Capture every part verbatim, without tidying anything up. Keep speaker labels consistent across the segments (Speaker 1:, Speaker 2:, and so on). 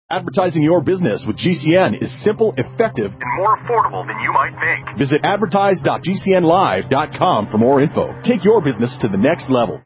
Speaker 1: Advertising your business with G C N is simple, effective, and more affordable than you might think. Visit advertise dot g c n live dot com for more info. Take your business to the next level.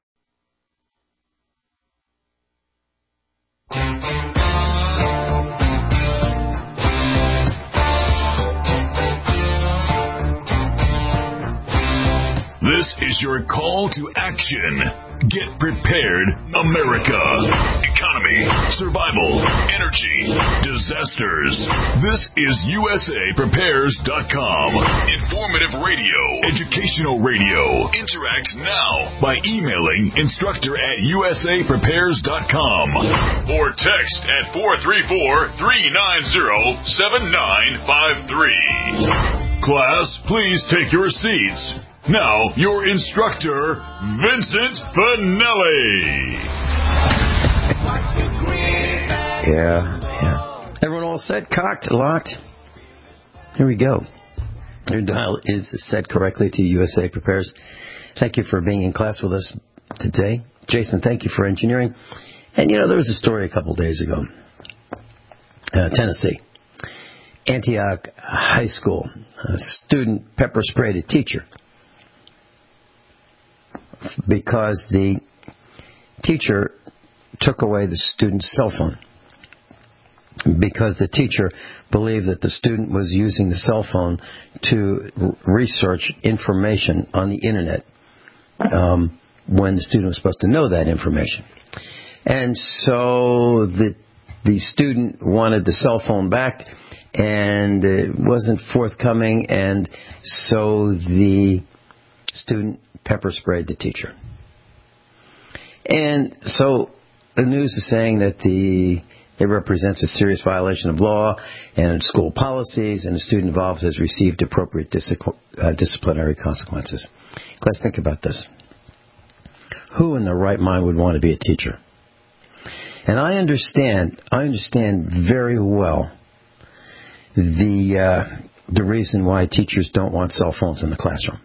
Speaker 2: This is your call to action. Get prepared, America. Economy, survival, energy, disasters. This is U S A Prepares dot com. Informative radio, educational radio. Interact now by emailing instructor at U S A Prepares dot com or text at four three four, three nine zero, seven nine five three. Class, please take your seats. Now, your instructor, Vincent Finelli.
Speaker 3: Yeah, yeah. Everyone all set, cocked, locked? Here we go. Your dial is set correctly to U S A Prepares. Thank you for being in class with us today. Jason, thank you for engineering. And, you know, there was a story a couple days ago. Uh, Tennessee. Antioch High School. A student pepper sprayed a teacher because the teacher took away the student's cell phone. Because the teacher believed that the student was using the cell phone to r- research information on the internet um, when the student was supposed to know that information. And so the the student wanted the cell phone back, and it wasn't forthcoming, and so the student pepper sprayed the teacher. And so the news is saying that the it represents a serious violation of law and school policies, and the student involved has received appropriate dis- uh, disciplinary consequences. Let's think about this. Who in their right mind would want to be a teacher? And I understand, I understand very well the uh, the reason why teachers don't want cell phones in the classroom.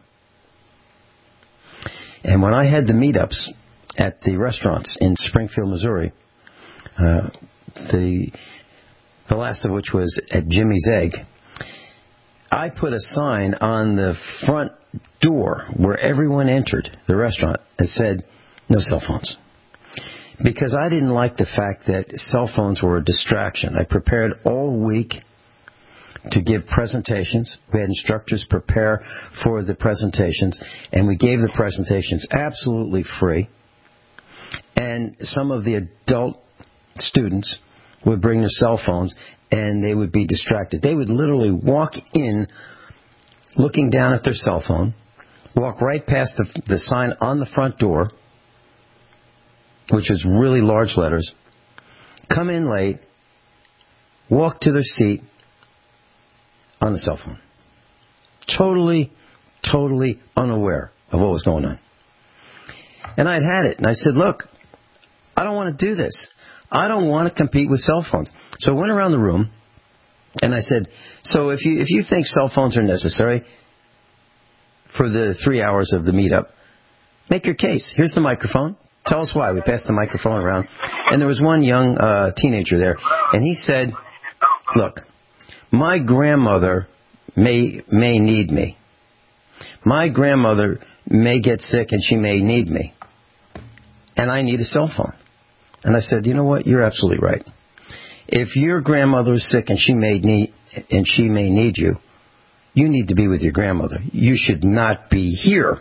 Speaker 3: And when I had the meetups at the restaurants in Springfield, Missouri, uh, the the last of which was at Jimmy's Egg, I put a sign on the front door where everyone entered the restaurant that said, no cell phones. Because I didn't like the fact that cell phones were a distraction. I prepared all week to give presentations. We had instructors prepare for the presentations, and we gave the presentations absolutely free. And some of the adult students would bring their cell phones, and they would be distracted. They would literally walk in looking down at their cell phone, walk right past the, the sign on the front door, which was really large letters, come in late, walk to their seat on the cell phone. Totally, totally unaware of what was going on. And I'd had it, and I said, look, I don't want to do this. I don't want to compete with cell phones. So I went around the room, and I said, so if you if you think cell phones are necessary for the three hours of the meetup, make your case. Here's the microphone. Tell us why. We passed the microphone around. And there was one young uh, teenager there, and he said, look, my grandmother may may need me. My grandmother may get sick, and she may need me. And I need a cell phone. And I said, you know what? You're absolutely right. If your grandmother is sick and she may need and she may need you, you need to be with your grandmother. You should not be here.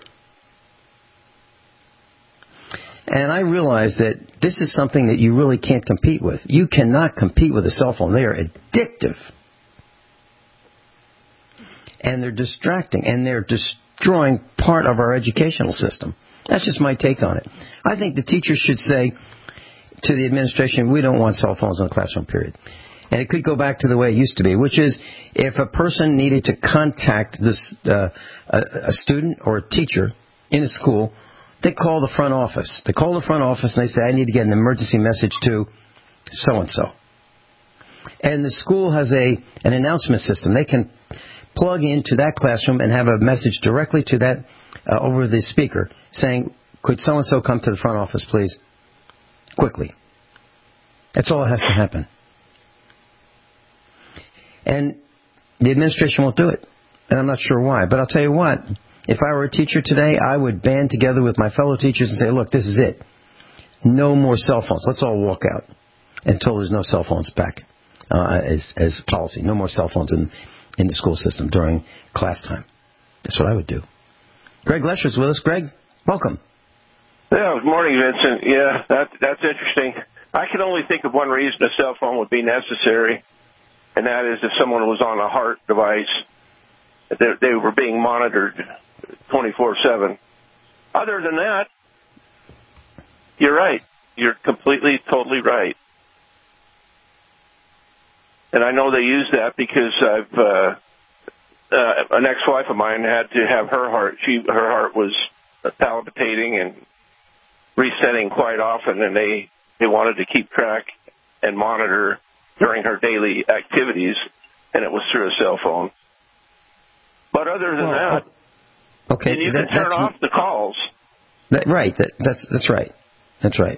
Speaker 3: And I realized that this is something that you really can't compete with. You cannot compete with a cell phone. They are addictive. And they're distracting. And they're destroying part of our educational system. That's just my take on it. I think the teachers should say to the administration, we don't want cell phones in the classroom, period. And it could go back to the way it used to be, which is if a person needed to contact this uh, a, a student or a teacher in a school, they call the front office. They call the front office and they say, I need to get an emergency message to so-and-so. And the school has a an announcement system. They can plug into that classroom and have a message directly to that uh, over the speaker saying, could so-and-so come to the front office, please? Quickly. That's all that has to happen. And the administration won't do it. And I'm not sure why. But I'll tell you what, if I were a teacher today, I would band together with my fellow teachers and say, look, this is it. No more cell phones. Let's all walk out until there's no cell phones back uh, as, as policy. No more cell phones in, in the school system during class time. That's what I would do. Greg Lesher's with us. Greg, welcome.
Speaker 4: Yeah, good morning, Vincent. Yeah, that, that's interesting. I can only think of one reason a cell phone would be necessary, and that is if someone was on a heart device, they, they were being monitored twenty-four seven. Other than that, you're right. You're completely, totally right. And I know they use that because I've uh, uh, an ex-wife of mine had to have her heart. She her heart was palpitating and resetting quite often, and they, they wanted to keep track and monitor during her daily activities, and it was through a cell phone. But other than
Speaker 3: well,
Speaker 4: that,
Speaker 3: okay,
Speaker 4: and you
Speaker 3: that,
Speaker 4: can turn off the calls.
Speaker 3: That, right, that, that's that's right. That's right.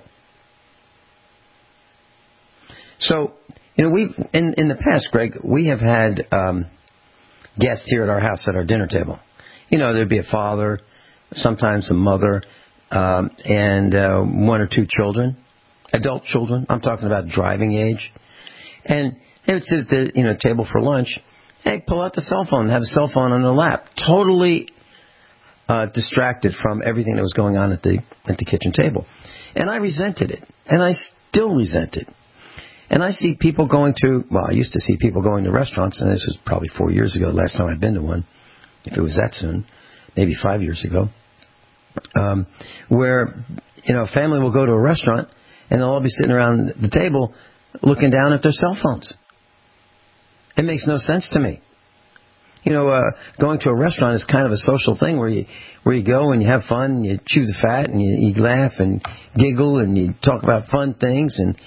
Speaker 3: So, you know, we've in, in the past, Greg, we have had um, guests here at our house at our dinner table. You know, there'd be a father, sometimes a mother, um, and uh, one or two children, adult children. I'm talking about driving age. And they would sit at the you know table for lunch. Hey, pull out the cell phone and have a cell phone on their lap, totally uh, distracted from everything that was going on at the at the kitchen table. And I resented it, and I still resent it. And I see people going to, well, I used to see people going to restaurants, and this was probably four years ago, the last time I'd been to one, if it was that soon, maybe five years ago, um, where, you know, a family will go to a restaurant, and they'll all be sitting around the table looking down at their cell phones. It makes no sense to me. You know, uh, going to a restaurant is kind of a social thing where you where you go and you have fun, and you chew the fat, and you, you laugh and giggle, and you talk about fun things, and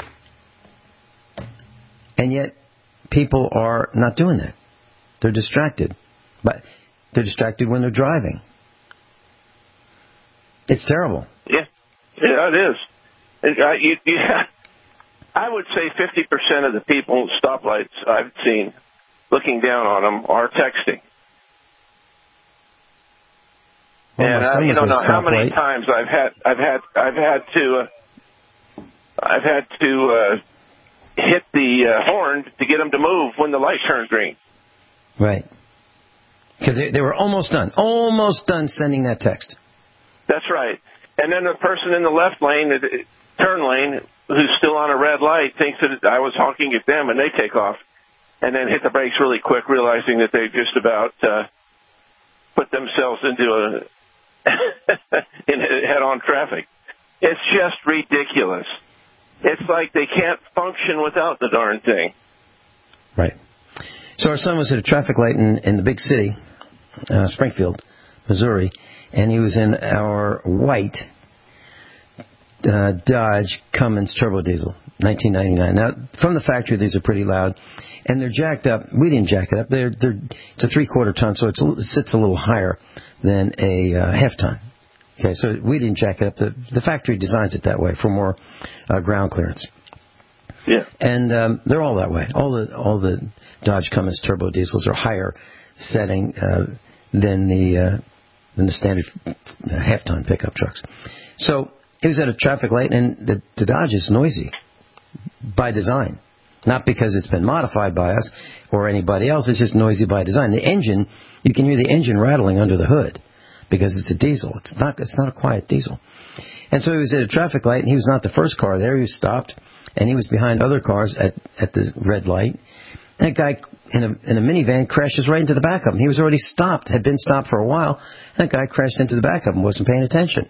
Speaker 3: and yet people are not doing that. They're distracted, but they're distracted when they're driving. It's terrible.
Speaker 4: Yeah, yeah, it is. And, uh, you, you, I would say fifty percent of the people at stoplights I've seen looking down on them are texting.
Speaker 3: Well,
Speaker 4: and uh, you don't know how many light. times I've had, I've had, I've had to, uh, I've had to uh, hit the uh, horn to get them to move when the light turns green.
Speaker 3: Right. Because they, they were almost done, almost done sending that text.
Speaker 4: That's right. And then the person in the left lane, the turn lane, who's still on a red light, thinks that I was honking at them, and they take off. And then hit the brakes really quick, realizing that they've just about uh, put themselves into a in head-on traffic. It's just ridiculous. It's like they can't function without the darn thing.
Speaker 3: Right. So our son was at a traffic light in, in the big city, uh, Springfield, Missouri, and he was in our white uh, Dodge Cummins turbo diesel, nineteen ninety-nine. Now, from the factory, these are pretty loud. And they're jacked up. We didn't jack it up. They're, they're, it's a three-quarter ton, so it's, it sits a little higher than a uh, half ton. Okay, so we didn't jack it up. The, the factory designs it that way for more uh, ground clearance.
Speaker 4: Yeah.
Speaker 3: And um, they're all that way. All the all the Dodge Cummins turbo diesels are higher setting uh, than the uh, than the standard half-ton pickup trucks. So it was at a traffic light, and the, the Dodge is noisy by design. Not because it's been modified by us or anybody else. It's just noisy by design. The engine, you can hear the engine rattling under the hood because it's a diesel. It's not It's not a quiet diesel. And so he was at a traffic light, and he was not the first car there. He was stopped, and he was behind other cars at, at the red light. And a guy in a, in a minivan crashes right into the back of him. He was already stopped, had been stopped for a while, and a guy crashed into the back of him, wasn't paying attention.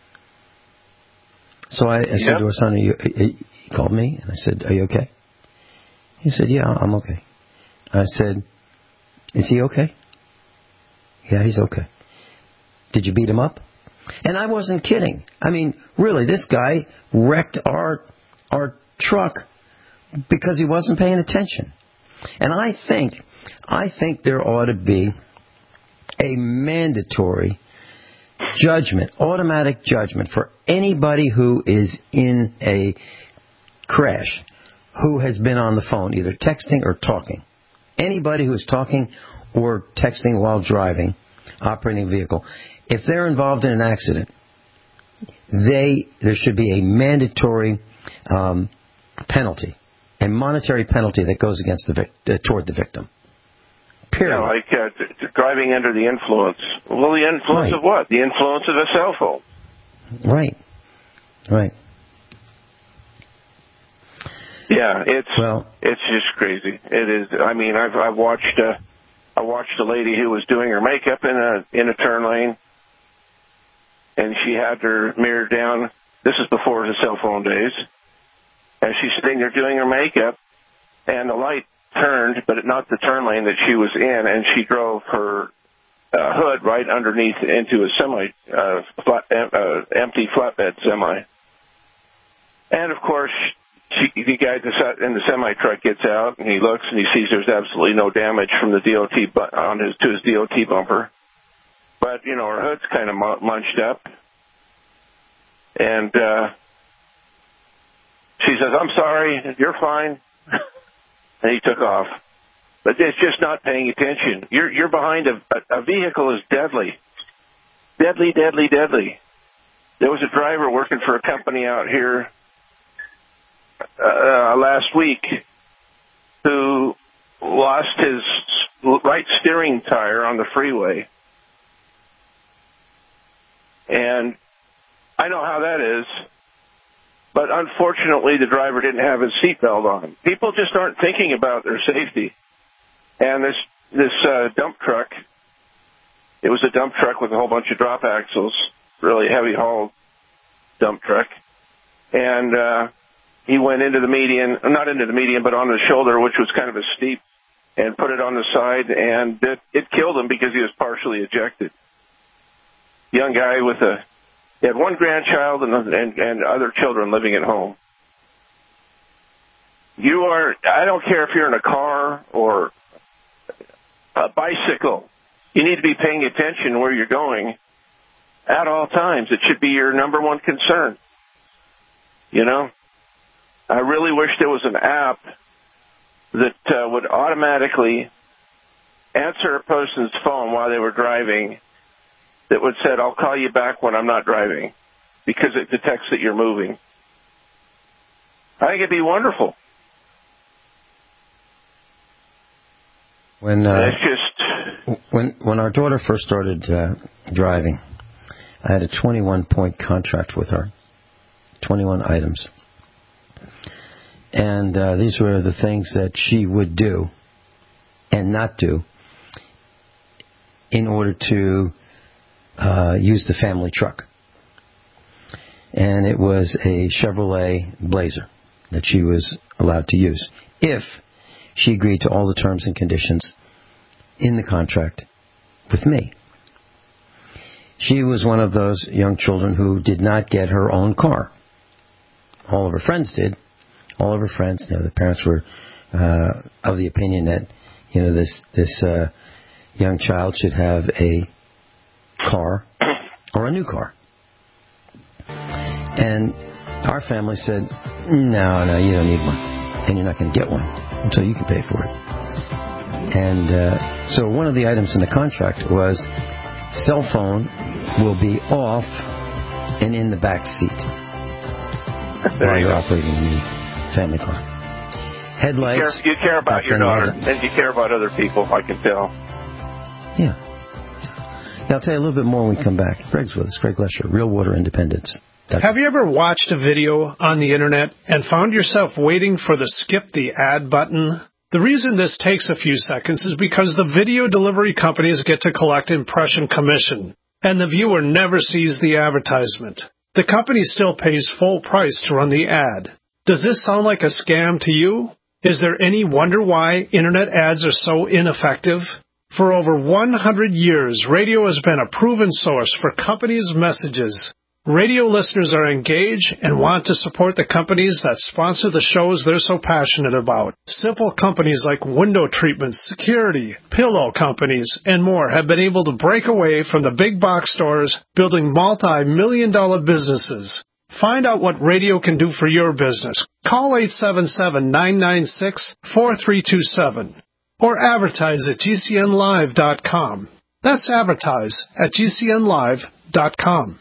Speaker 3: So I, I yep. said to our son, are you, he called me, and I said, are you okay? He said, yeah, I'm okay. I said, is he okay? Yeah, he's okay. Did you beat him up? And I wasn't kidding. I mean, really, this guy wrecked our our truck because he wasn't paying attention. And I think, I think there ought to be a mandatory judgment, automatic judgment for anybody who is in a crash, who has been on the phone, either texting or talking. Anybody who is talking or texting while driving, operating a vehicle, if they're involved in an accident, they there should be a mandatory um, penalty, a monetary penalty that goes against the vic- uh, toward the victim. Period.
Speaker 4: Yeah, like uh, t- t- driving under the influence. Well, the influence
Speaker 3: Right.
Speaker 4: of what? The influence of a cell phone.
Speaker 3: Right. Right.
Speaker 4: Yeah, it's
Speaker 3: Well,
Speaker 4: it's just crazy. It is. I mean, I've I've watched uh, I watched a lady who was doing her makeup in a in a turn lane, and she had her mirror down. This is before the cell phone days, and she's sitting there doing her makeup, and the light turned, but not the turn lane that she was in, and she drove her uh, hood right underneath into a semi uh, flat, uh, empty flatbed semi, and of course. She, the guy in the semi truck gets out and he looks and he sees there's absolutely no damage from the D O T bu- on his to his D O T bumper, but you know her hood's kind of munched up, and uh, she says, "I'm sorry, you're fine," and he took off. But it's just not paying attention. You're you're behind a, a, a vehicle is deadly, deadly, deadly, deadly. There was a driver working for a company out here. Uh, last week, who lost his right steering tire on the freeway. And I know how that is, but unfortunately the driver didn't have his seatbelt on. People just aren't thinking about their safety. And this, this uh, dump truck, it was a dump truck with a whole bunch of drop axles, really heavy haul dump truck. And, uh, he went into the median, not into the median, but on the shoulder, which was kind of a steep, and put it on the side, and it, it killed him because he was partially ejected. Young guy with a, he had one grandchild and, and, and other children living at home. You are, I don't care if you're in a car or a bicycle, you need to be paying attention where you're going at all times. It should be your number one concern. You know? I really wish there was an app that uh, would automatically answer a person's phone while they were driving that would say, "I'll call you back when I'm not driving," because it detects that you're moving. I think it'd be wonderful.
Speaker 3: When uh,
Speaker 4: it's just
Speaker 3: when when our daughter first started uh, driving, I had a twenty-one point contract with her, twenty-one items. And uh, these were the things that she would do and not do in order to uh, use the family truck. And it was a Chevrolet Blazer that she was allowed to use if she agreed to all the terms and conditions in the contract with me. She was one of those young children who did not get her own car. All of her friends did. All of her friends, you know, the parents were uh, of the opinion that, you know, this this uh, young child should have a car or a new car. And our family said, no, no, you don't need one. And you're not going to get one until you can pay for it. And uh, so one of the items in the contract was cell phone will be off and in the back seat while you're operating the family car. Headlights.
Speaker 4: You care, you care about your daughter, and you care about other people, I can tell.
Speaker 3: Yeah. Now, I'll tell you a little bit more when we come back. Greg's with us. Greg Lesher, Real Water Independence.
Speaker 5: Have you ever watched a video on the internet and found yourself waiting for the skip the ad button? The reason this takes a few seconds is because the video delivery companies get to collect impression commission, and the viewer never sees the advertisement. The company still pays full price to run the ad. Does this sound like a scam to you? Is there any wonder why internet ads are so ineffective? For over one hundred years, radio has been a proven source for companies' messages. Radio listeners are engaged and want to support the companies that sponsor the shows they're so passionate about. Simple companies like window treatment, security, pillow companies, and more have been able to break away from the big box stores, building multi-million dollar businesses. Find out what radio can do for your business. Call eight seven seven, nine nine six, four three two seven. or advertise at G C N live dot com. That's advertise at G C N live dot com.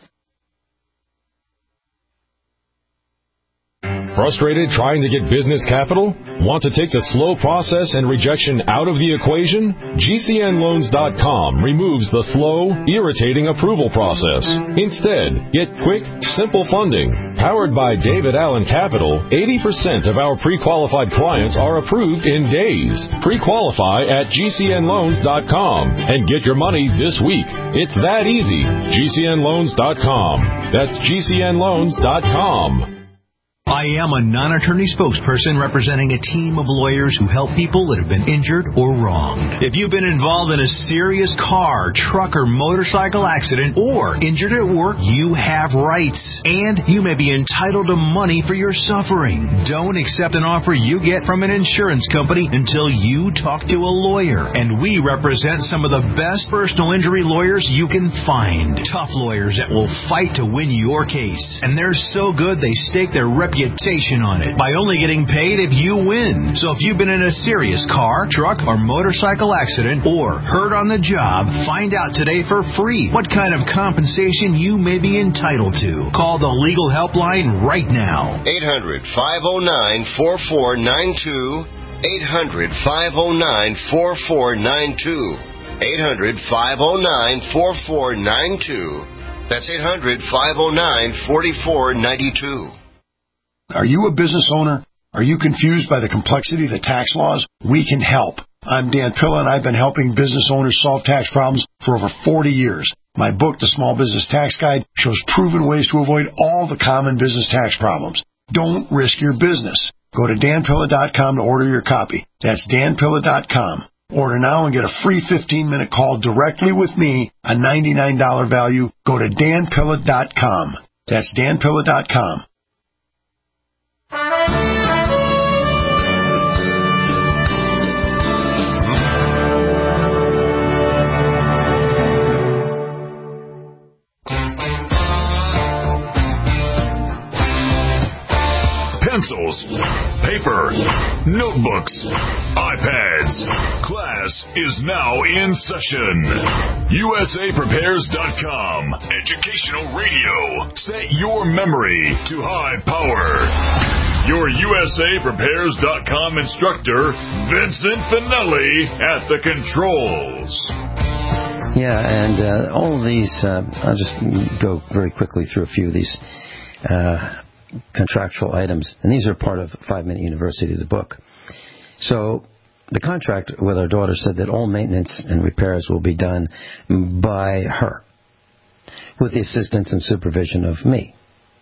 Speaker 6: Frustrated trying to get business capital? Want to take the slow process and rejection out of the equation? G C N loans dot com removes the slow, irritating approval process. Instead, get quick, simple funding. Powered by David Allen Capital, eighty percent of our pre-qualified clients are approved in days. Pre-qualify at G C N loans dot com and get your money this week. It's that easy. G C N loans dot com. That's G C N loans dot com.
Speaker 7: I am a non-attorney spokesperson representing a team of lawyers who help people that have been injured or wronged. If you've been involved in a serious car, truck, or motorcycle accident or injured at work, you have rights. And you may be entitled to money for your suffering. Don't accept an offer you get from an insurance company until you talk to a lawyer. And we represent some of the best personal injury lawyers you can find. Tough lawyers that will fight to win your case. And they're so good they stake their reputation on it by only getting paid if you win. So if you've been in a serious car, truck, or motorcycle accident or hurt on the job, find out today for free what kind of compensation you may be entitled to. Call the legal helpline right now.
Speaker 8: eight hundred, five oh nine, four four nine two. eight hundred, five oh nine, four four nine two. eight hundred, five oh nine, four four nine two. That's eight hundred, five oh nine, four four nine two.
Speaker 9: Are you a business owner? Are you confused by the complexity of the tax laws? We can help. I'm Dan Pilla, and I've been helping business owners solve tax problems for over forty years. My book, The Small Business Tax Guide, shows proven ways to avoid all the common business tax problems. Don't risk your business. Go to Dan Pilla dot com to order your copy. That's Dan Pilla dot com. Order now and get a free fifteen-minute call directly with me, a ninety-nine dollars value. Go to Dan Pilla dot com. That's Dan Pilla dot com.
Speaker 2: Pencils, paper, notebooks, iPads. Class is now in session. U S A Prepares dot com. Educational radio. Set your memory to high power. Your U S A Prepares dot com instructor, Vincent Finelli, at the controls.
Speaker 3: Yeah, and uh, all of these, uh, I'll just go very quickly through a few of these uh, contractual items. And these are part of Five Minute University, the book. So the contract with our daughter said that all maintenance and repairs will be done by her, with the assistance and supervision of me.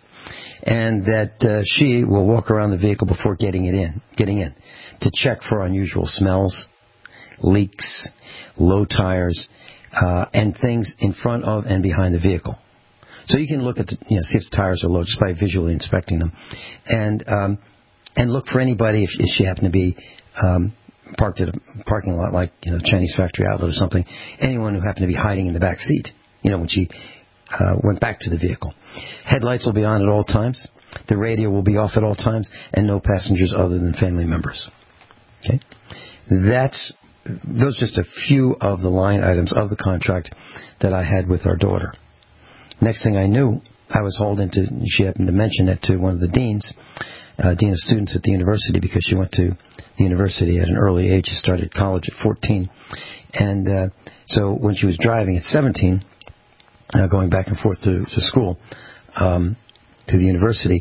Speaker 3: And that uh, she will walk around the vehicle before getting it in, getting in, to check for unusual smells, leaks, low tires, uh, and things in front of and behind the vehicle. So you can look at the, you know, see if the tires are low just by visually inspecting them, and um, and look for anybody if, if she happened to be um, parked at a parking lot like, you know, Chinese factory outlet or something. Anyone who happened to be hiding in the back seat, you know, when she uh, went back to the vehicle. Headlights will be on at all times. The radio will be off at all times, and no passengers other than family members. Okay, that's those are just a few of the line items of the contract that I had with our daughter. Next thing I knew, I was hauled into, she happened to mention it to one of the deans, uh, dean of students at the university, because she went to the university at an early age. She started college at fourteen. And uh, so when she was driving at seventeen, uh, going back and forth to, to school, um, to the university,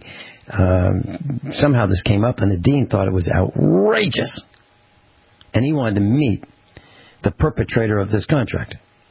Speaker 3: um, somehow this came up, and the dean thought it was outrageous. And he wanted to meet the perpetrator of this contract.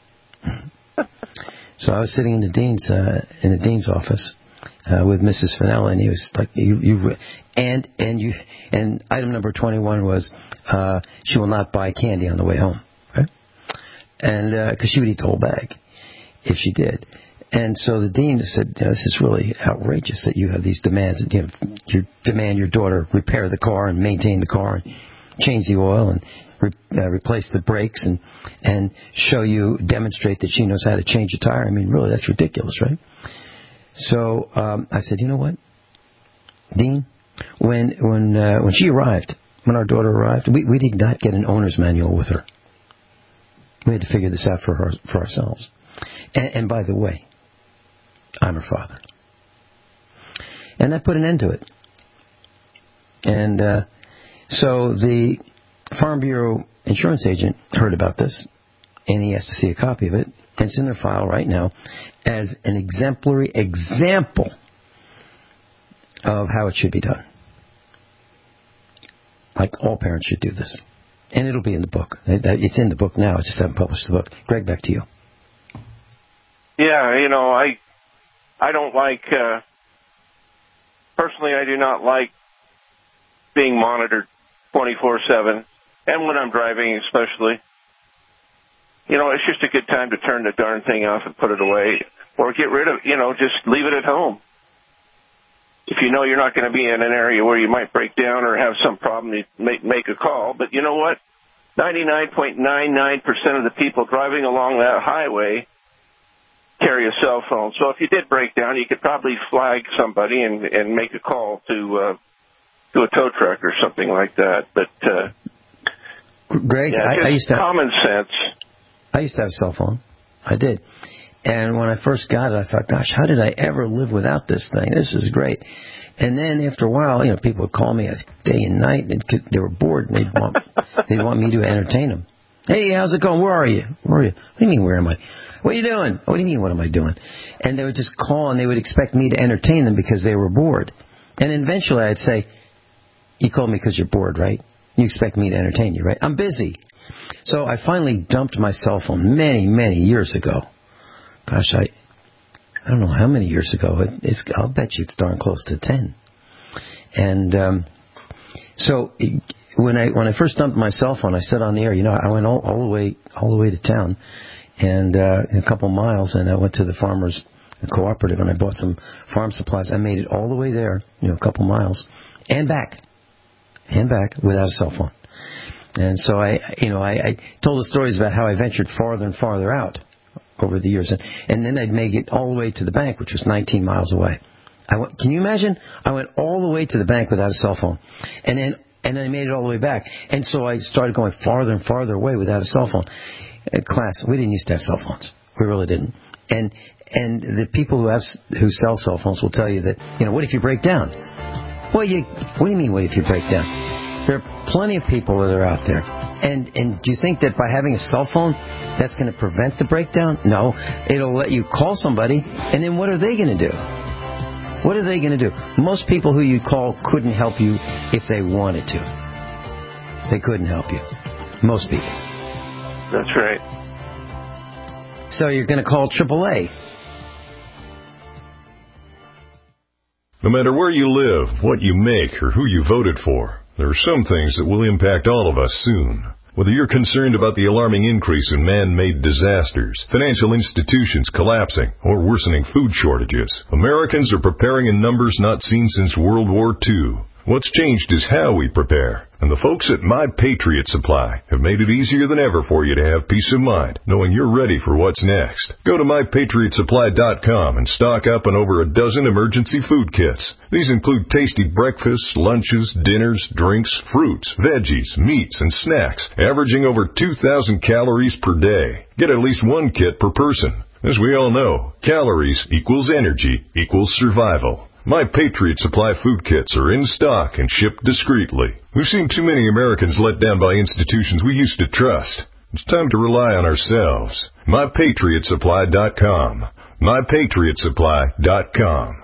Speaker 3: So I was sitting in the dean's uh, in the dean's office uh, with Missus Finella, and he was like, "You, you, and and you, and item number twenty-one was uh, she will not buy candy on the way home, right? And because uh, she would eat the whole bag if she did." And so the dean said, you know, "This is really outrageous that you have these demands. And, you know, you demand your daughter repair the car and maintain the car, and change the oil and re- uh, replace the brakes and and show you, demonstrate that she knows how to change a tire. I mean, really, that's ridiculous, right?" So um, I said, "You know what, Dean? When when uh, when she arrived when our daughter arrived, we, we did not get an owner's manual with her. We had to figure this out for her, for ourselves. And, and by the way, I'm her father. And that put an end to it. And uh, so the Farm Bureau insurance agent heard about this, and he has to see a copy of it. And it's in their file right now as an exemplary example of how it should be done. Like all parents should do this. And it'll be in the book. It's in the book now. I just haven't published the book. Greg, back to you.
Speaker 4: Yeah, you know, I I don't like, uh, personally, I do not like being monitored twenty-four seven, and when I'm driving especially. You know, it's just a good time to turn the darn thing off and put it away, or get rid of, you know, just leave it at home. If you know you're not going to be in an area where you might break down or have some problem, you make, make a call. But you know what? ninety-nine point nine nine percent of the people driving along that highway carry a cell phone. So if you did break down, you could probably flag somebody and, and make a call to uh, to a tow truck or something like that. But uh,
Speaker 3: Greg,
Speaker 4: yeah,
Speaker 3: I, I used to
Speaker 4: common sense.
Speaker 3: I used to have a cell phone. I did. And when I first got it, I thought, gosh, how did I ever live without this thing? This is great. And then after a while, you know, people would call me day and night, and they were bored, and they'd want, they'd want me to entertain them. Hey, how's it going? Where are you? Where are you? What do you mean, where am I? What are you doing? What do you mean, what am I doing? And they would just call, and they would expect me to entertain them because they were bored. And eventually I'd say, you called me because you're bored, right? You expect me to entertain you, right? I'm busy. So I finally dumped my cell phone many, many years ago. Gosh, I I don't know how many years ago. It, it's, I'll bet you it's darn close to ten. And um, so when I when I first dumped my cell phone, I said on the air, you know, I went all, all the way all the way to town, and uh, a couple miles, and I went to the farmers cooperative, and I bought some farm supplies. I made it all the way there, you know, a couple miles, and back, and back without a cell phone. And so I, you know, I, I told the stories about how I ventured farther and farther out over the years, and, and then I'd make it all the way to the bank, which was nineteen miles away. I went, can you imagine? I went all the way to the bank without a cell phone, and then and then I made it all the way back. And so I started going farther and farther away without a cell phone. Uh, class, we didn't used to have cell phones. We really didn't. And and the people who have who sell cell phones will tell you that, you know, what if you break down? Well, you what do you mean? What if you break down? There are plenty of people that are out there. And and do you think that by having a cell phone, that's going to prevent the breakdown? No. It'll let you call somebody, and then what are they going to do? What are they going to do? Most people who you call couldn't help you if they wanted to. They couldn't help you. Most people.
Speaker 4: That's right.
Speaker 3: So you're going to call triple A.
Speaker 6: No matter where you live, what you make, or who you voted for, there are some things that will impact all of us soon. Whether you're concerned about the alarming increase in man-made disasters, financial institutions collapsing, or worsening food shortages, Americans are preparing in numbers not seen since World War Two. What's changed is how we prepare. And the folks at My Patriot Supply have made it easier than ever for you to have peace of mind, knowing you're ready for what's next. Go to my patriot supply dot com and stock up on over a dozen emergency food kits. These include tasty breakfasts, lunches, dinners, drinks, fruits, veggies, meats, and snacks, averaging over two thousand calories per day. Get at least one kit per person. As we all know, calories equals energy equals survival. My Patriot Supply food kits are in stock and shipped discreetly. We've seen too many Americans let down by institutions we used to trust. It's time to rely on ourselves. my patriot supply dot com. my patriot supply dot com.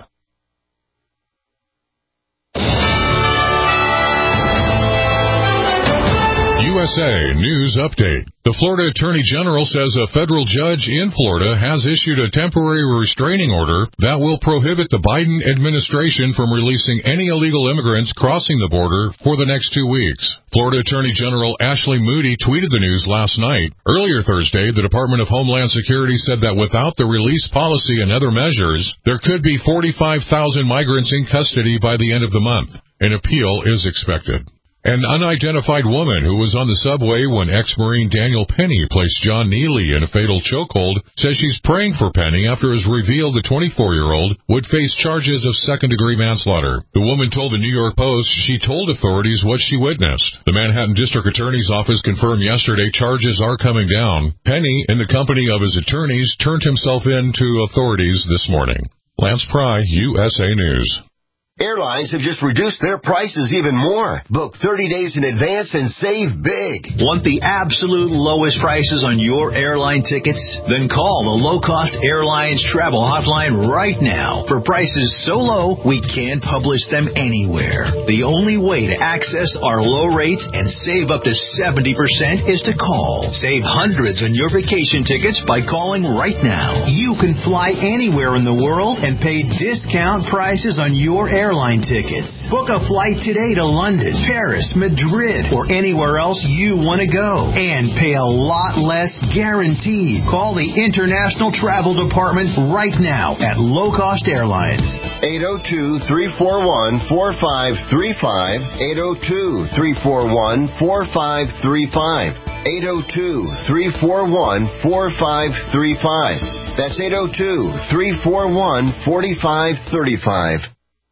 Speaker 10: U S A News Update. The Florida Attorney General says a federal judge in Florida has issued a temporary restraining order that will prohibit the Biden administration from releasing any illegal immigrants crossing the border for the next two weeks. Florida Attorney General Ashley Moody tweeted the news last night. Earlier Thursday, the Department of Homeland Security said that without the release policy and other measures, there could be forty-five thousand migrants in custody by the end of the month. An appeal is expected. An unidentified woman who was on the subway when ex-Marine Daniel Penny placed John Neely in a fatal chokehold says she's praying for Penny after it was revealed the twenty-four-year-old would face charges of second-degree manslaughter. The woman told the New York Post she told authorities what she witnessed. The Manhattan District Attorney's Office confirmed yesterday charges are coming down. Penny, in the company of his attorneys, turned himself in to authorities this morning. Lance Pry, U S A News.
Speaker 8: Airlines have just reduced their prices even more. Book thirty days in advance and save big.
Speaker 7: Want the absolute lowest prices on your airline tickets? Then call the Low Cost Airlines Travel Hotline right now for prices so low we can't publish them anywhere. The only way to access our low rates and save up to seventy percent is to call. Save hundreds on your vacation tickets by calling right now. You can fly anywhere in the world and pay discount prices on your airline airline tickets. Book a flight today to London, Paris, Madrid, or anywhere else you want to go and pay a lot less guaranteed. Call the International Travel Department right now at Low Cost Airlines.
Speaker 8: eight oh two, three four one, four five three five. eight oh two, three four one, four five three five. eight oh two, three four one, four five three five. That's eight oh two, three four one, four five three five.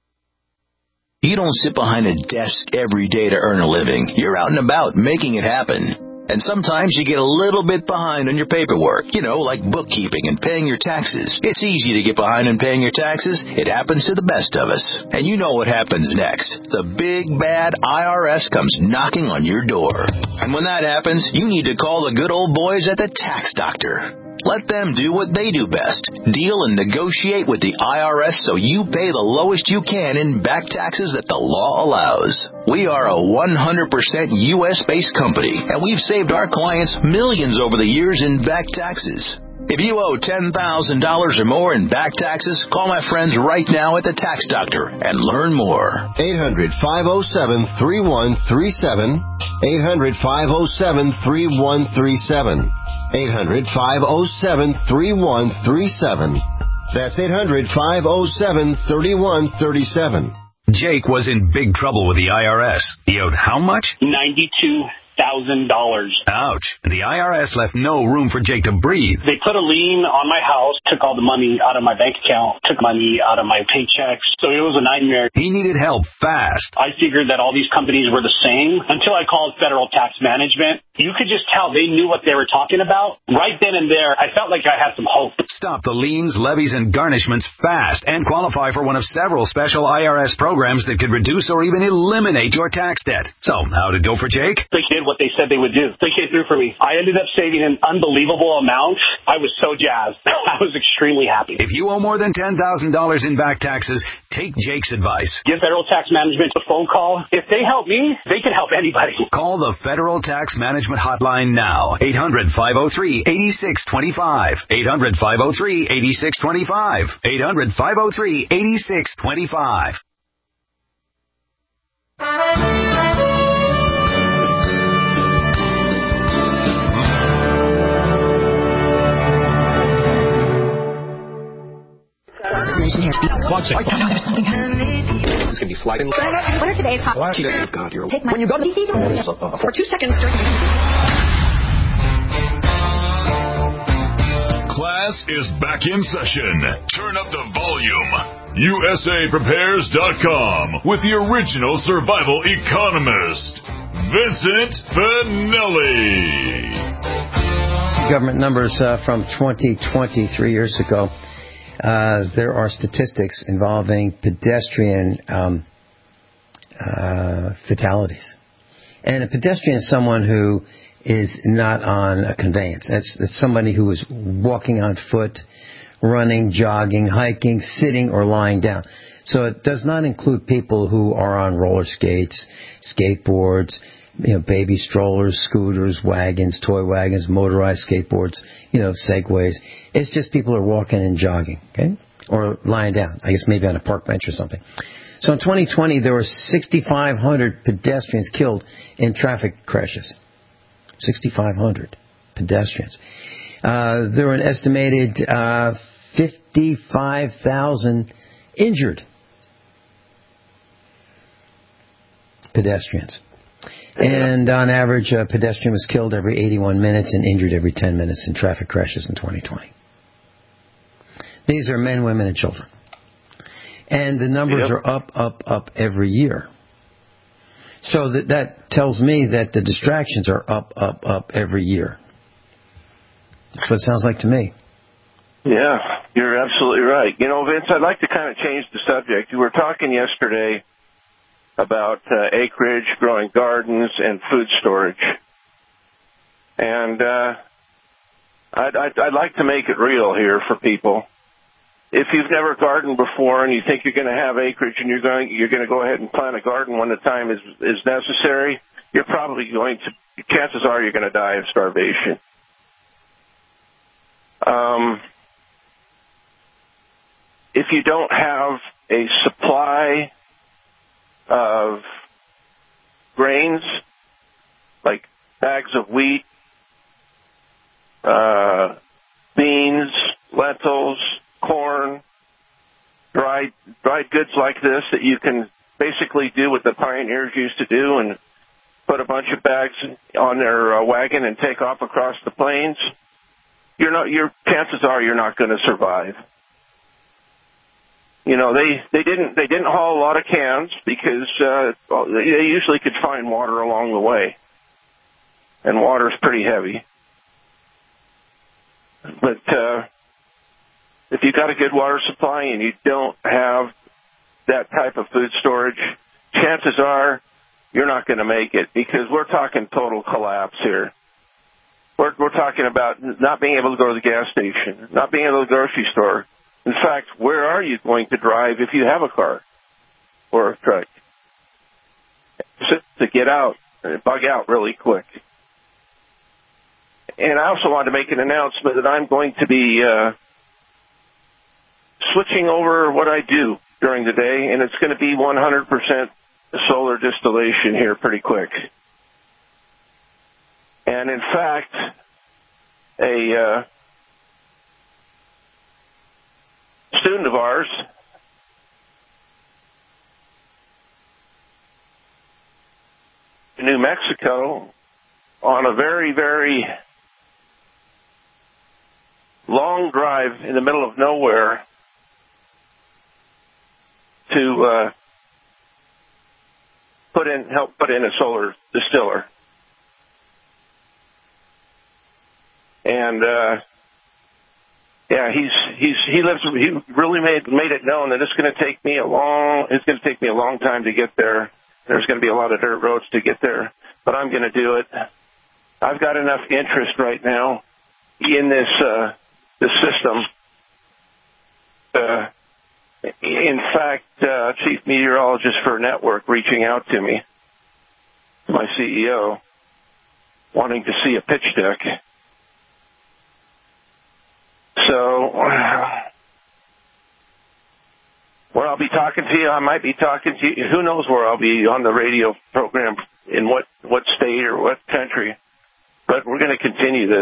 Speaker 11: You don't sit behind a desk every day to earn a living. You're out and about making it happen. And sometimes you get a little bit behind on your paperwork, you know, like bookkeeping and paying your taxes. It's easy to get behind on paying your taxes. It happens to the best of us. And you know what happens next. The big, bad I R S comes knocking on your door. And when that happens, you need to call the good old boys at the Tax Doctor. Let them do what they do best. Deal and negotiate with the I R S so you pay the lowest you can in back taxes that the law allows. We are a one hundred percent U S-based company, and we've saved our clients millions over the years in back taxes. If you owe ten thousand dollars or more in back taxes, call my friends right now at the Tax Doctor and learn more.
Speaker 8: eight hundred, five oh seven, three one three seven. eight hundred, five oh seven, three one three seven. eight hundred, five oh seven, three one three seven. That's eight hundred, five oh seven, three one three seven.
Speaker 12: Jake was in big trouble with the I R S. He owed how much?
Speaker 13: ninety-two thousand dollars.
Speaker 12: Ouch. And the I R S left no room for Jake to breathe.
Speaker 13: They put a lien on my house, took all the money out of my bank account, took money out of my paychecks. So it was a nightmare.
Speaker 12: He needed help fast.
Speaker 13: I figured that all these companies were the same until I called Federal Tax Management. You could just tell they knew what they were talking about. Right then and there, I felt like I had some hope.
Speaker 12: Stop the liens, levies, and garnishments fast and qualify for one of several special I R S programs that could reduce or even eliminate your tax debt. So, how'd it go for Jake?
Speaker 13: They did what they said they would do. They came through for me. I ended up saving an unbelievable amount. I was so jazzed. I was extremely happy.
Speaker 12: If you owe more than ten thousand dollars in back taxes, take Jake's advice.
Speaker 13: Give Federal Tax Management a phone call. If they help me, they can help anybody.
Speaker 12: Call the Federal Tax Management Hotline now. eight hundred, five oh three, eight six two five. eight hundred, five oh three, eight six two five. eight hundred, five oh three, eight six two five.
Speaker 14: It's going to be sliding. What are today's hot? God, you're Take my when you go to the for two seconds.
Speaker 2: Class is back in session. Turn up the volume. U S A Prepares dot com with the original survival economist, Vincent Finelli.
Speaker 3: Government numbers uh, from twenty twenty, three years ago. Uh, there are statistics involving pedestrian um, uh, fatalities. And a pedestrian is someone who is not on a conveyance. That's, that's somebody who is walking on foot, running, jogging, hiking, sitting, or lying down. So it does not include people who are on roller skates, skateboards, you know, baby strollers, scooters, wagons, toy wagons, motorized skateboards, you know, Segways. It's just people who are walking and jogging, okay? Or lying down, I guess maybe on a park bench or something. So in twenty twenty, there were six thousand five hundred pedestrians killed in traffic crashes. six thousand five hundred pedestrians. Uh, there were an estimated uh, fifty-five thousand injured pedestrians. And on average, a pedestrian was killed every eighty-one minutes and injured every ten minutes in traffic crashes in twenty twenty. These are men, women, and children. And the numbers yep. are up, up, up every year. So that, that tells me that the distractions are up, up, up every year. That's what it sounds like to me.
Speaker 4: Yeah, you're absolutely right. You know, Vince, I'd like to kind of change the subject. You were talking yesterday about uh, acreage, growing gardens, and food storage. And uh, I'd, I'd, I'd like to make it real here for people. If you've never gardened before and you think you're going to have acreage and you're going you're going to go ahead and plant a garden when the time is is necessary, you're probably going to. Chances are you're going to die of starvation. Um, if you don't have a supply of grains like bags of wheat, uh, beans, lentils, corn, dried dried goods like this that you can basically do what the pioneers used to do and put a bunch of bags on their uh, wagon and take off across the plains, you're not. Your chances are you're not going to survive. You know, they, they didn't they didn't haul a lot of cans because uh, they usually could find water along the way, and water's pretty heavy. But uh, if you've got a good water supply and you don't have that type of food storage, chances are you're not going to make it because we're talking total collapse here. We're, we're talking about not being able to go to the gas station, not being able to go to the grocery store. In fact, where are you going to drive if you have a car or a truck? To get out, bug out really quick. And I also want to make an announcement that I'm going to be uh, switching over what I do during the day, and it's going to be one hundred percent solar distillation here pretty quick. And in fact, a uh, student of ours in New Mexico on a very, very long drive in the middle of nowhere to uh, put in, help put in a solar distiller. And, uh, yeah, he's, he's, he lives, he really made, made it known that it's going to take me a long, it's going to take me a long time to get there. There's going to be a lot of dirt roads to get there, but I'm going to do it. I've got enough interest right now in this, uh, this system. Uh, in fact, uh, chief meteorologist for a network reaching out to me, my C E O, wanting to see a pitch deck. So, where I'll be talking to you, I might be talking to you. Who knows where I'll be on the radio program, in what, what state or what country. But we're going to continue this.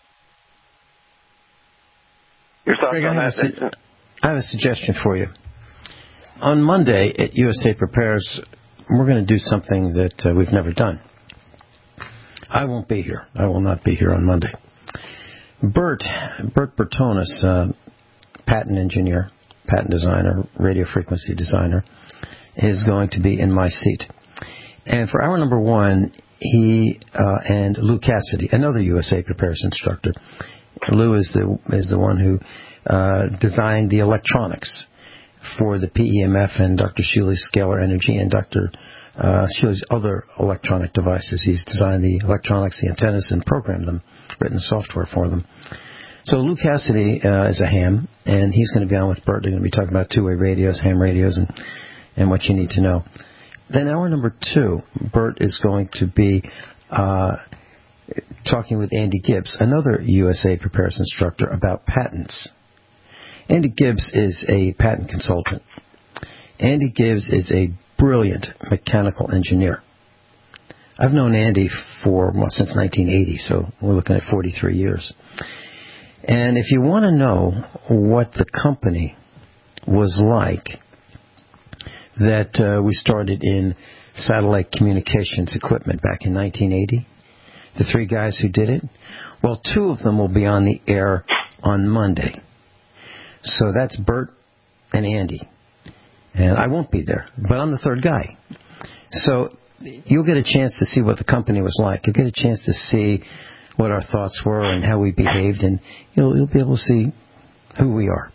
Speaker 4: Your thoughts
Speaker 3: Greg,
Speaker 4: on
Speaker 3: I
Speaker 4: that?
Speaker 3: Su- I have a suggestion for you. On Monday at U S A Prepares, we're going to do something that uh, we've never done. I won't be here. I will not be here on Monday. Bert, Bert Bertonis, uh, patent engineer, patent designer, radio frequency designer, is going to be in my seat. And for hour number one, he uh, and Lou Cassidy, another U S A Prepares instructor. Lou is the is the one who uh, designed the electronics for the P E M F and Doctor Schule's scalar energy and Doctor Uh, Schule's other electronic devices. He's designed the electronics, the antennas, and programmed them, written software for them. So Lou Cassidy uh, is a ham, and he's going to be on with Bert. They're going to be talking about two-way radios, ham radios, and, and what you need to know. Then hour number two, Bert is going to be uh, talking with Andy Gibbs, another U S A Prepares instructor, about patents. Andy Gibbs is a patent consultant. Andy Gibbs is a brilliant mechanical engineer. I've known Andy for, well, since nineteen eighty, so we're looking at forty-three years. And if you want to know what the company was like that uh, we started in satellite communications equipment back in nineteen eighty. The three guys who did it. Well, two of them will be on the air on Monday. So that's Bert and Andy. And I won't be there, but I'm the third guy. So you'll get a chance to see what the company was like. You'll get a chance to see what our thoughts were and how we behaved, and you'll, you'll be able to see who we are.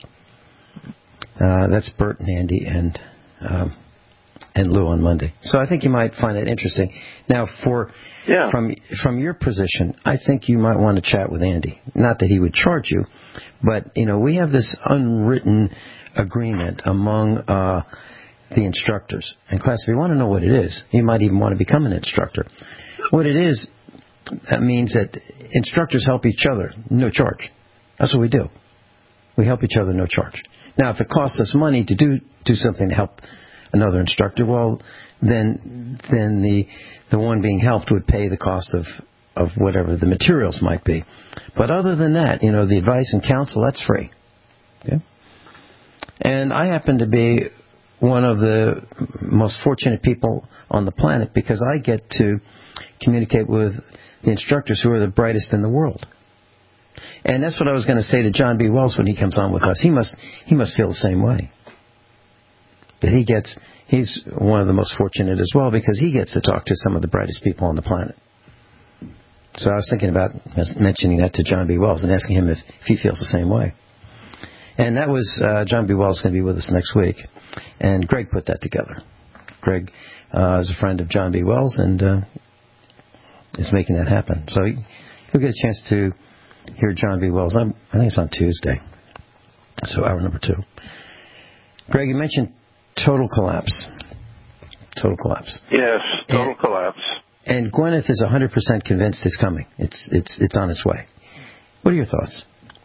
Speaker 3: Uh, that's Bert and Andy and um, and Lou on Monday. So I think you might find it interesting. Now, for yeah. from from your position, I think you might want to chat with Andy. Not that he would charge you, but you know we have this unwritten agreement among uh, the instructors. And class, if you want to know what it is, you might even want to become an instructor. What it is, that means that instructors help each other, no charge. That's what we do. We help each other, no charge. Now, if it costs us money to do do something to help another instructor, well, then then the the one being helped would pay the cost of, of whatever the materials might be. But other than that, you know, the advice and counsel, that's free. Okay? And I happen to be one of the most fortunate people on the planet because I get to communicate with the instructors who are the brightest in the world. And that's what I was going to say to John B. Wells when he comes on with us. He must he must feel the same way. That he gets, he's one of the most fortunate as well because he gets to talk to some of the brightest people on the planet. So I was thinking about mentioning that to John B. Wells and asking him if, if he feels the same way. And that was, uh, John B. Wells is going to be with us next week. And Greg put that together. Greg uh, is a friend of John B. Wells and uh, is making that happen. So he, he'll get a chance to hear John B. Wells. I'm, I think it's on Tuesday. So hour number two. Greg, you mentioned total collapse. Total collapse.
Speaker 4: Yes, total
Speaker 3: and,
Speaker 4: collapse.
Speaker 3: And Gwyneth is one hundred percent convinced it's coming. It's it's it's on its way. What are your thoughts?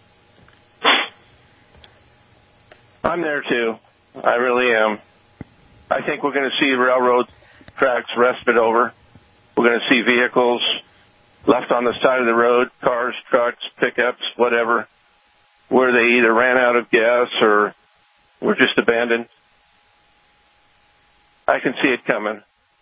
Speaker 4: I'm there too. I really am. I think we're going to see railroad tracks rested over. We're going to see vehicles left on the side of the road, cars, trucks, pickups, whatever, where they either ran out of gas or were just abandoned. I can see it coming.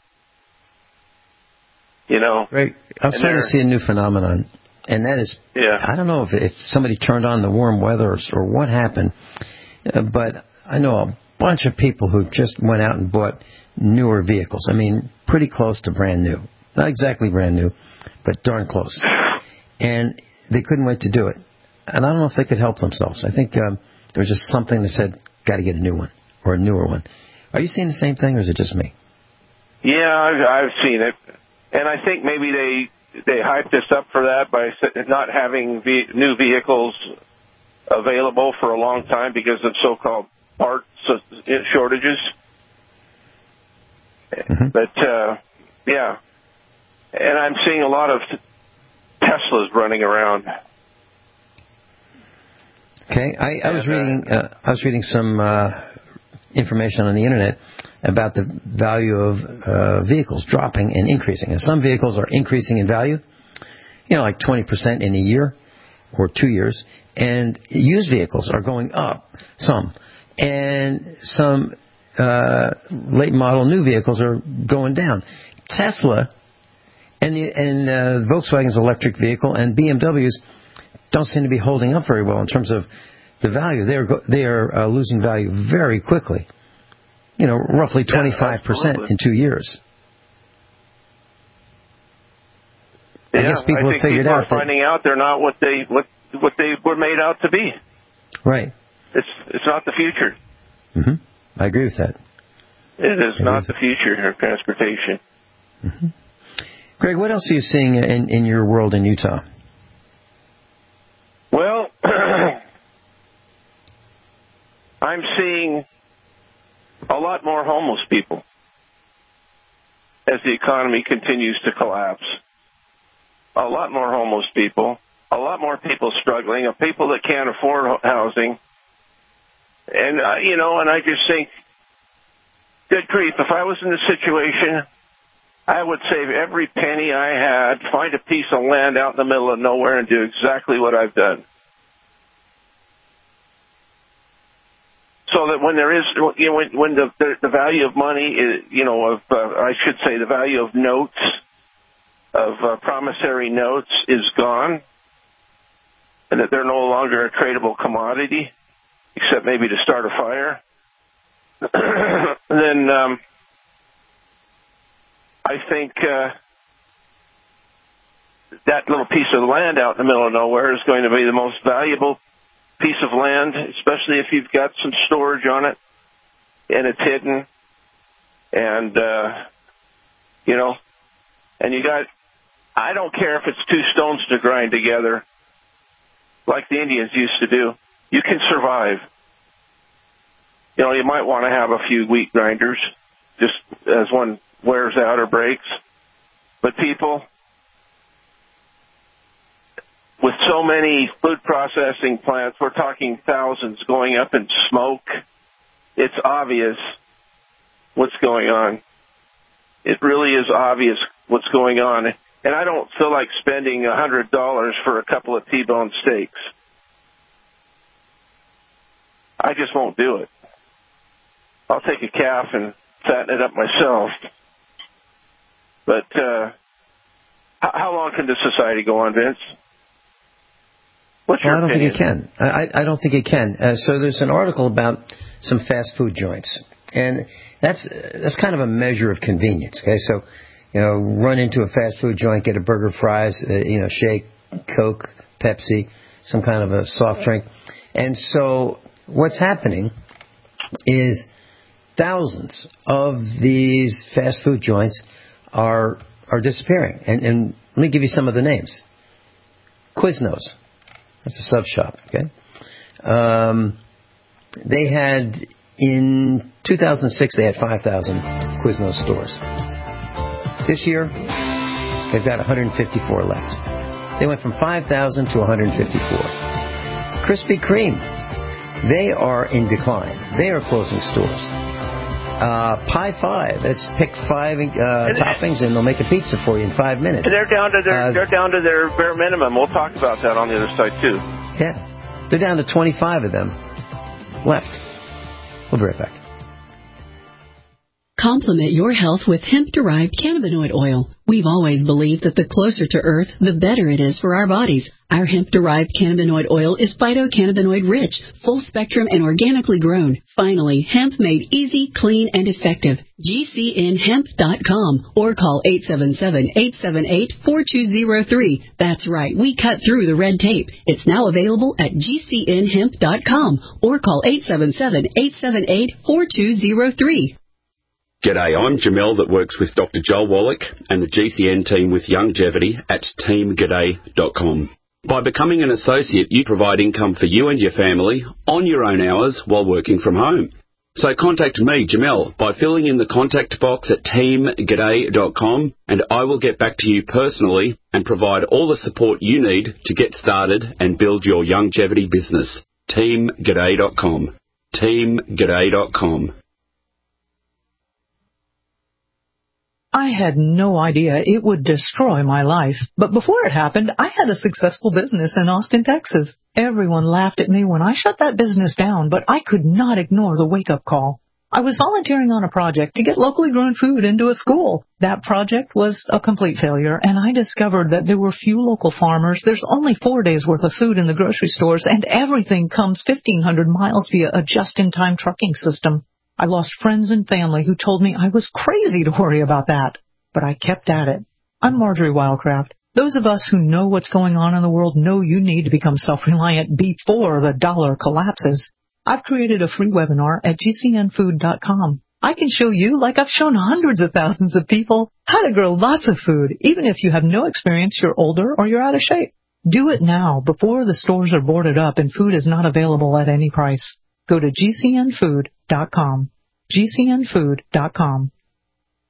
Speaker 4: You know.
Speaker 3: Right. I'm starting to see a new phenomenon, and that is,
Speaker 4: yeah.
Speaker 3: I don't know if, if somebody turned on the warm weather or, or what happened, uh, but I know a bunch of people who just went out and bought newer vehicles. I mean, pretty close to brand new. Not exactly brand new, but darn close. And they couldn't wait to do it. And I don't know if they could help themselves. I think um, there was just something that said, got to get a new one or a newer one. Are you seeing the same thing, or is it just me?
Speaker 4: Yeah, I've, I've seen it. And I think maybe they they hyped us up for that by not having ve- new vehicles available for a long time because of so-called parts shortages. Mm-hmm. But, uh, yeah. And I'm seeing a lot of Teslas running around.
Speaker 3: Okay, I, I was reading. Uh, I was reading some uh, information on the internet about the value of uh, vehicles dropping and increasing. And some vehicles are increasing in value, you know, like twenty percent in a year or two years, and used vehicles are going up some, and some uh, late model new vehicles are going down. Tesla and the, and uh, Volkswagen's electric vehicle and B M W's don't seem to be holding up very well in terms of the value. They are they are uh, losing value very quickly. You know, roughly twenty-five percent
Speaker 4: yeah,
Speaker 3: in two years.
Speaker 4: Yeah,
Speaker 3: I guess people
Speaker 4: I
Speaker 3: have figured
Speaker 4: people
Speaker 3: out
Speaker 4: are finding out they're not what they what what they were made out to be.
Speaker 3: Right.
Speaker 4: It's it's not the future.
Speaker 3: Mm-hmm. I agree with that.
Speaker 4: It is not the future of transportation.
Speaker 3: Mm-hmm. Greg, what else are you seeing in, in your world in Utah?
Speaker 4: Well, I'm seeing a lot more homeless people as the economy continues to collapse. A lot more homeless people, a lot more people struggling, people that can't afford housing. And, uh, you know, and I just think, good grief, if I was in this situation, I would save every penny I had, find a piece of land out in the middle of nowhere, and do exactly what I've done. so that when there is, you know, when, when the, the the value of money is, you know, of uh, I should say the value of notes, of uh, promissory notes is gone, and that they're no longer a tradable commodity, except maybe to start a fire, then um, I think uh, that little piece of land out in the middle of nowhere is going to be the most valuable piece of land, especially if you've got some storage on it and it's hidden, and uh, you know, and you got, I don't care if it's two stones to grind together, like the Indians used to do. You can survive. You know, you might want to have a few wheat grinders just as one wears out or breaks, but people, with so many food processing plants, we're talking thousands going up in smoke, it's obvious what's going on. It really is obvious what's going on. And I don't feel like spending one hundred dollars for a couple of T-bone steaks. I just won't do it. I'll take a calf and fatten it up myself. But uh, how, how long can this society go on, Vince? What's your
Speaker 3: well, I don't
Speaker 4: opinion?
Speaker 3: think it can. I, I don't think it can. Uh, so there's an article about some fast food joints, and that's that's kind of a measure of convenience. Okay, so you know, run into a fast food joint, get a burger, fries, uh, you know, shake, Coke, Pepsi, some kind of a soft drink, and so what's happening is thousands of these fast food joints are are disappearing. And, and let me give you some of the names. Quiznos. That's a sub shop, okay? Um, they had, in two thousand six, they had five thousand Quiznos stores. This year, they've got one hundred fifty-four left. They went from five thousand to one hundred fifty-four. Krispy Kreme, they are in decline. They are closing stores. Uh, Pie Five, that's pick five uh, toppings and they'll make a pizza for you in five minutes.
Speaker 4: They're down to their
Speaker 3: uh,
Speaker 4: they're down to their bare minimum. We'll talk about that on the other side too.
Speaker 3: Yeah, they're down to twenty-five of them left. We'll be right back.
Speaker 15: Complement your health with hemp-derived cannabinoid oil. We've always believed that the closer to Earth, the better it is for our bodies. Our hemp-derived cannabinoid oil is phytocannabinoid rich, full-spectrum, and organically grown. Finally, hemp made easy, clean, and effective. G C N hemp dot com or call eight seven seven, eight seven eight, four two zero three. That's right, we cut through the red tape. It's now available at G C N hemp dot com or call eight seven seven, eight seven eight, four two zero three.
Speaker 16: G'day, I'm Jamel that works with Doctor Joel Wallach and the G C N team with Longevity at team g'day dot com. By becoming an associate, you provide income for you and your family on your own hours while working from home. So contact me, Jamel, by filling in the contact box at team g'day dot com and I will get back to you personally and provide all the support you need to get started and build your longevity business. team g'day dot com. team g'day dot com.
Speaker 17: I had no idea it would destroy my life. But before it happened, I had a successful business in Austin, Texas. Everyone laughed at me when I shut that business down, but I could not ignore the wake-up call. I was volunteering on a project to get locally grown food into a school. That project was a complete failure, and I discovered that there were few local farmers. There's only four days' worth of food in the grocery stores, and everything comes fifteen hundred miles via a just-in-time trucking system. I lost friends and family who told me I was crazy to worry about that, but I kept at it. I'm Marjorie Wildcraft. Those of us who know what's going on in the world know you need to become self-reliant before the dollar collapses. I've created a free webinar at G C N food dot com. I can show you, like I've shown hundreds of thousands of people, how to grow lots of food, even if you have no experience, you're older, or you're out of shape. Do it now, before the stores are boarded up and food is not available at any price. Go to G C N food dot com. G C N food dot com.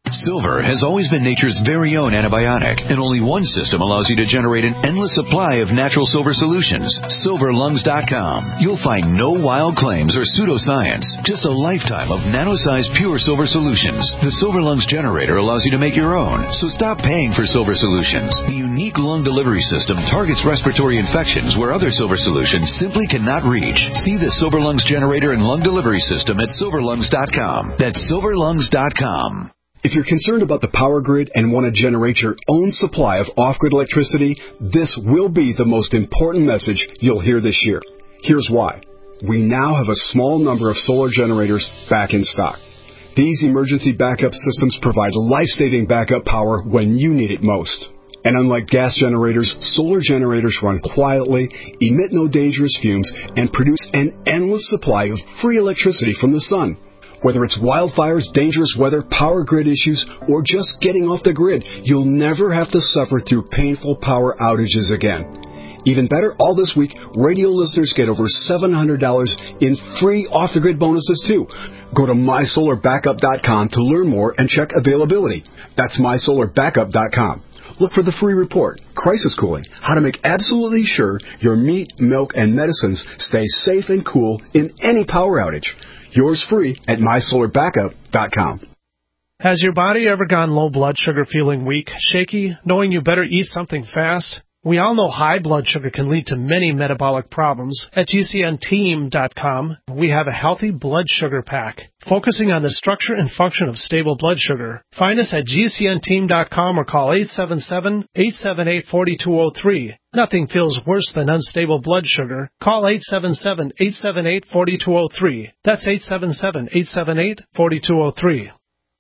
Speaker 18: Silver has always been nature's very own antibiotic, and only one system allows you to generate an endless supply of natural silver solutions. silver lungs dot com. You'll find no wild claims or pseudoscience, just a lifetime of nano-sized pure silver solutions. The Silver Lungs generator allows you to make your own, so stop paying for silver solutions. The unique lung delivery system targets respiratory infections where other silver solutions simply cannot reach. See the Silver Lungs generator and lung delivery system at silver lungs dot com. That's silver lungs dot com.
Speaker 19: If you're concerned about the power grid and want to generate your own supply of off-grid electricity, this will be the most important message you'll hear this year. Here's why. We now have a small number of solar generators back in stock. These emergency backup systems provide life-saving backup power when you need it most. And unlike gas generators, solar generators run quietly, emit no dangerous fumes, and produce an endless supply of free electricity from the sun. Whether it's wildfires, dangerous weather, power grid issues, or just getting off the grid, you'll never have to suffer through painful power outages again. Even better, all this week, radio listeners get over seven hundred dollars in free off-the-grid bonuses, too. Go to my solar backup dot com to learn more and check availability. That's my solar backup dot com. Look for the free report, Crisis Cooling, how to make absolutely sure your meat, milk, and medicines stay safe and cool in any power outage. Yours free at my solar backup dot com.
Speaker 5: Has your body ever gone low blood sugar, feeling weak, shaky, knowing you better eat something fast? We all know high blood sugar can lead to many metabolic problems. At G C N team dot com, we have a healthy blood sugar pack, focusing on the structure and function of stable blood sugar. Find us at G C N team dot com or call eight seven seven, eight seven eight, four two zero three. Nothing feels worse than unstable blood sugar. Call eight seven seven, eight seven eight, four two zero three. That's eight seven seven, eight seven eight, four two zero three.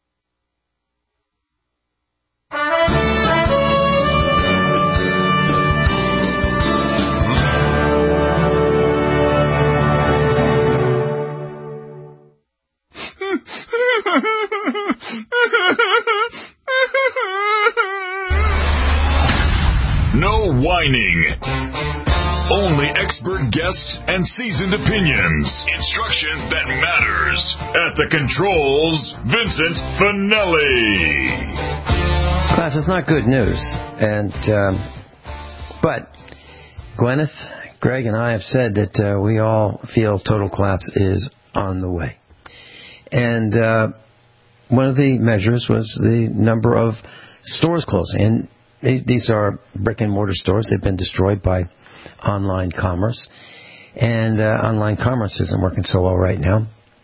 Speaker 2: No whining. Only expert guests and seasoned opinions. Instruction that matters. At the controls, Vincent Finelli.
Speaker 3: Class, it's not good news. And, um, but Gwyneth, Greg, and I have said that uh, we all feel total collapse is on the way. And uh, one of the measures was the number of stores closing. And these are brick-and-mortar stores. They've been destroyed by online commerce. And uh, online commerce isn't working so well right now.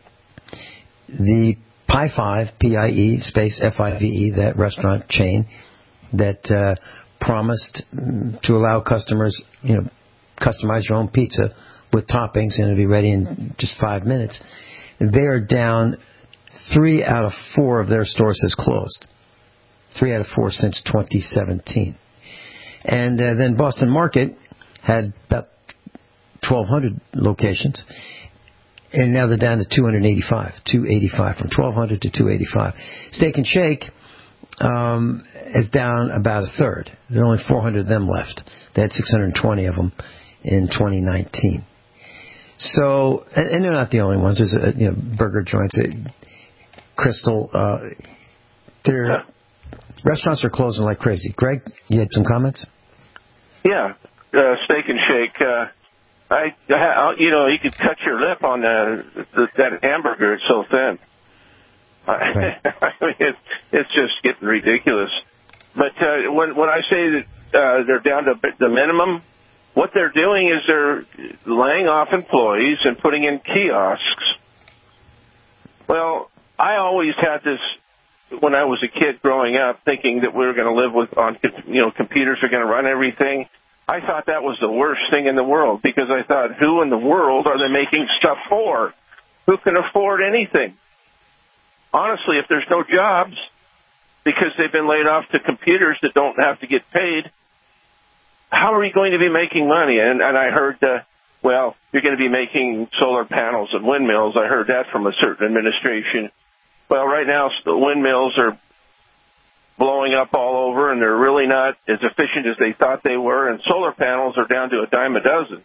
Speaker 3: The Pie five, P I E, space F I V E, that restaurant chain that uh, promised to allow customers, you know, customize your own pizza with toppings and it'll be ready in just five minutes. They are down. Three out of four of their stores has closed. Three out of four since twenty seventeen. And uh, then Boston Market had about twelve hundred locations. And now they're down to two hundred eighty-five. two eighty-five, from twelve hundred to two eighty-five. Steak and Shake um, is down about a third. There are only four hundred of them left. They had six hundred twenty of them in twenty nineteen. So, and, and they're not the only ones. There's a, you know, burger joints. Crystal, uh, their restaurants are closing like crazy. Greg, you had some comments?
Speaker 4: Yeah, uh, Steak and Shake. Uh, I, I, you know, you could cut your lip on the, the, that hamburger. It's so thin. Right. I mean, it, it's just getting ridiculous. But uh, when when I say that uh, they're down to the minimum, what they're doing is they're laying off employees and putting in kiosks. Well, I always had this when I was a kid growing up, thinking that we were going to live with on, you know, computers are going to run everything. I thought that was the worst thing in the world because I thought, who in the world are they making stuff for? Who can afford anything? Honestly, if there's no jobs because they've been laid off to computers that don't have to get paid, how are we going to be making money? And, and I heard, uh, well, you're going to be making solar panels and windmills. I heard that from a certain administration. Well, right now, the windmills are blowing up all over, and they're really not as efficient as they thought they were, and solar panels are down to a dime a dozen.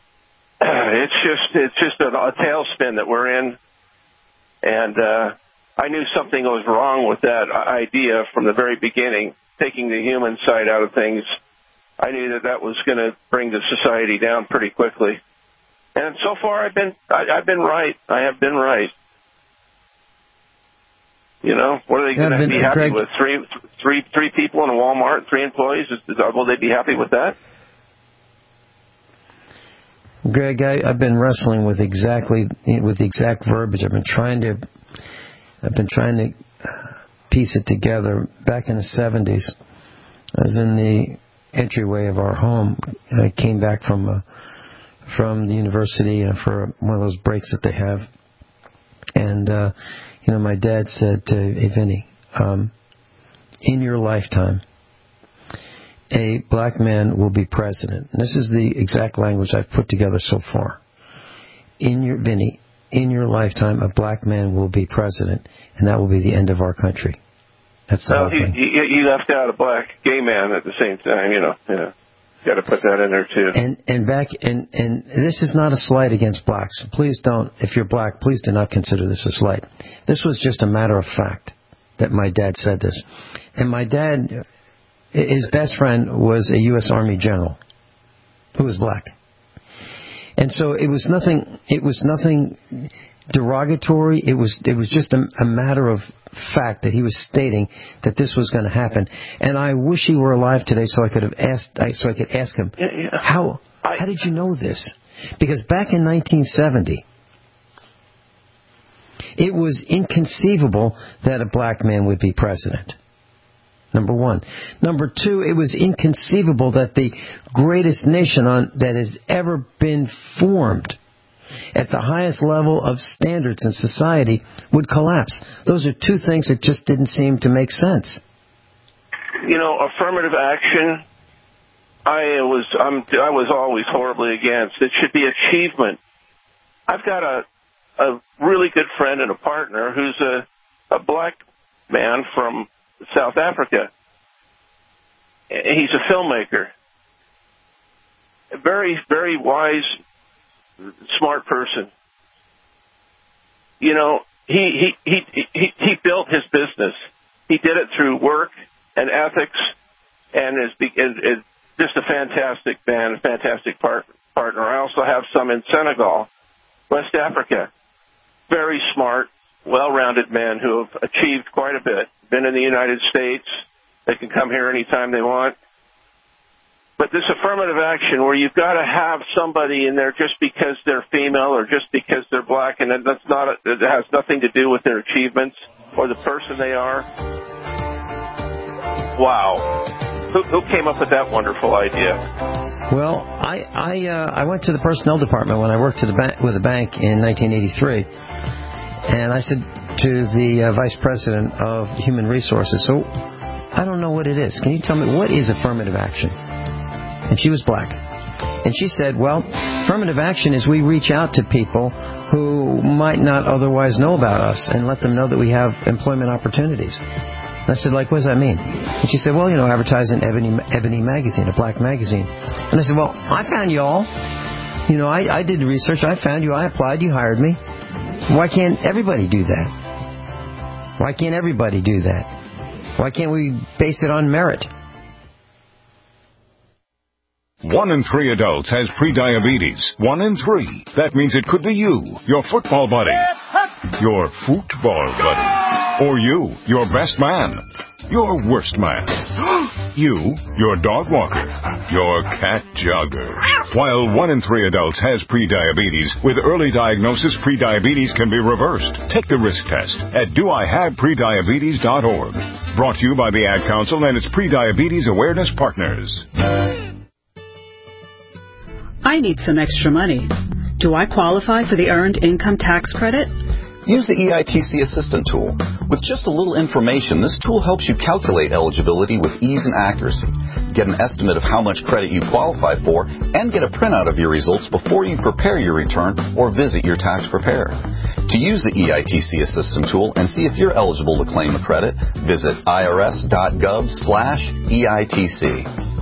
Speaker 4: It's just it's just a, a tailspin that we're in, and uh, I knew something was wrong with that idea from the very beginning, taking the human side out of things. I knew that that was going to bring the society down pretty quickly. And so far, I've been I, I've been right. I have been right. You know, what are they going to be happy Greg, with? Three, three, three people in a Walmart, three employees. Is, is, will they be happy with that?
Speaker 3: Greg, I, I've been wrestling with exactly with the exact verbiage. I've been trying to, I've been trying to piece it together. Back in the seventies, I was in the entryway of our home. I came back from uh, from the university uh, for one of those breaks that they have, and uh, you know, my dad said to hey, Vinny, um, in your lifetime, a black man will be president. And this is the exact language I've put together so far. In your, Vinny, in your lifetime, a black man will be president, and that will be the end of our country. That's the
Speaker 4: well,
Speaker 3: whole thing.
Speaker 4: He, he left out a black gay man at the same time, you know. Yeah. Got to put that in there, too.
Speaker 3: And and back and, and this is not a slight against blacks. Please don't, if you're black, please do not consider this a slight. This was just a matter of fact that my dad said this. And my dad, his best friend was a U S Army general who was black. And so it was nothing, it was nothing derogatory. It was it was just a, a matter of fact that he was stating that this was going to happen. And I wish he were alive today so I could have asked, so I could ask him,
Speaker 4: yeah, yeah.
Speaker 3: how how did you know this? Because back in nineteen seventy, it was inconceivable that a black man would be president. Number one. Number two, it was inconceivable that the greatest nation on that has ever been formed at the highest level of standards in society would collapse. Those are two things that just didn't seem to make sense.
Speaker 4: You know, affirmative action, I was I'm, I was always horribly against. It should be achievement. I've got a a really good friend and a partner who's a, a black man from South Africa. He's a filmmaker. A very, very wise, smart person. You know, he he he he, he built his business. He did it through work and ethics, and is, is, is just a fantastic man, a fantastic part, partner. I also have some in Senegal, West Africa. Very smart, well-rounded men who have achieved quite a bit. Been in the United States. They can come here anytime they want. But this affirmative action where you've got to have somebody in there just because they're female or just because they're black, and that's not, it has nothing to do with their achievements or the person they are. Wow. Who, who came up with that wonderful idea?
Speaker 3: Well, I I, uh, I went to the personnel department when I worked to the ba- with a bank in nineteen eighty-three, and I said to the uh, vice president of human resources, so I don't know what it is. Can you tell me what is affirmative action? And she was black. And she said, well, affirmative action is we reach out to people who might not otherwise know about us and let them know that we have employment opportunities. And I said, like, what does that mean? And she said, well, you know, advertise in Ebony, Ebony magazine, a black magazine. And I said, well, I found you all. You know, I, I did the research. I found you. I applied. You hired me. Why can't everybody do that? Why can't everybody do that? Why can't we base it on merit?
Speaker 20: One in three adults has prediabetes. One in three. That means it could be you, your football buddy, your football buddy, or you, your best man, your worst man, you, your dog walker, your cat jogger. While one in three adults has prediabetes, with early diagnosis, prediabetes can be reversed. Take the risk test at do I have prediabetes dot org. Brought to you by the Ad Council and its Prediabetes Awareness Partners.
Speaker 21: I need some extra money. Do I qualify for the Earned Income Tax Credit?
Speaker 22: Use the E I T C Assistant tool. With just a little information, this tool helps you calculate eligibility with ease and accuracy. Get an estimate of how much credit you qualify for and get a printout of your results before you prepare your return or visit your tax preparer. To use the E I T C Assistant tool and see if you're eligible to claim a credit, visit irs.gov slash EITC.